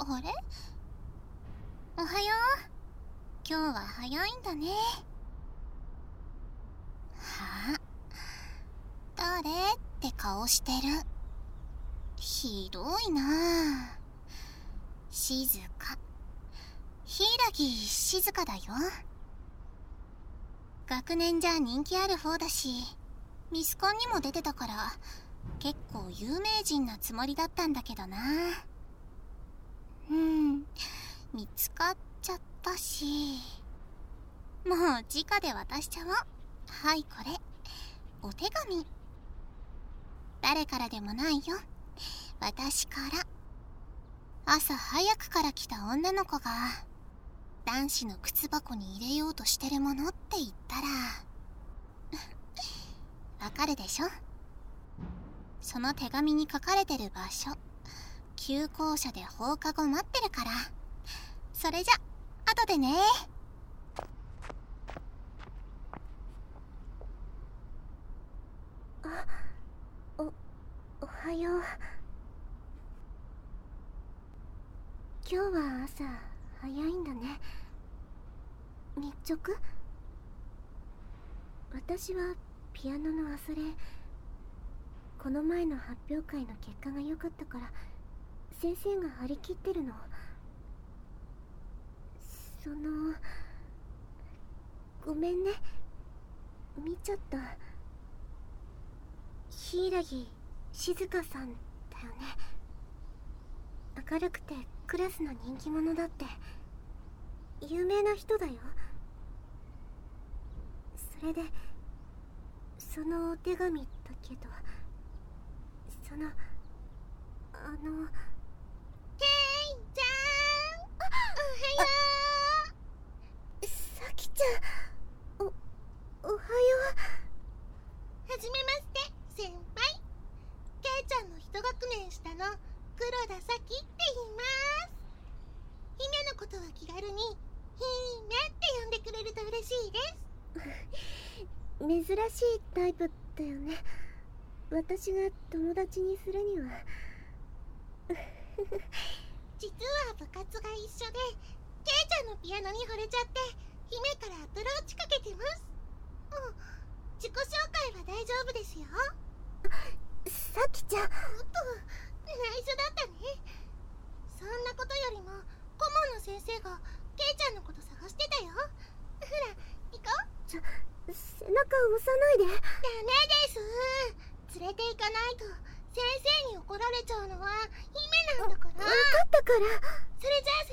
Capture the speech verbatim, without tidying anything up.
あれ？おはよう。今日は早いんだね。はあ、誰って顔してる。ひどいなあ。静か。柊静かだよ。学年じゃ人気ある方だし、ミスコンにも出てたから結構有名人なつもりだったんだけどな。うん、見つかっちゃったし、もう直で渡しちゃおう。はい、これお手紙。誰からでもないよ、私から。朝早くから来た女の子が男子の靴箱に入れようとしてるものって言ったらわかるでしょ。その手紙に書かれてる場所、旧校舎で放課後待ってるから。それじゃ後でね。 あ、お、おはよう。今日は朝早いんだね。日直？私はピアノの忘れ。この前の発表会の結果が良かったから先生が張り切ってるの。その、ごめんね、見ちゃった。柊静香さんだよね。明るくてクラスの人気者だって有名な人だよ。それでそのお手紙だけど、そのあのケイちゃん、おはよう。さきちゃん、お、おはよう。 はじめまして先輩。ケイちゃんの一学年下の黒田咲って言います。姫のことは気軽に姫って呼んでくれると嬉しいです。 珍しいタイプだよね、私が友達にするには。 実は部活が一緒で、ケイちゃんのピアノに惚れちゃって姫からアプローチかけてます。うん、自己紹介は大丈夫ですよ。 さきちゃん、 おっと、内緒だったね。そんなことよりも顧問の先生がケイちゃんのこと探してたよ。ほら行こう。 ちょ、背中押さないで。 ダメです。連れて行かないと先生に怒られちゃうのは姫なんだから。 わかったから。 それじゃあ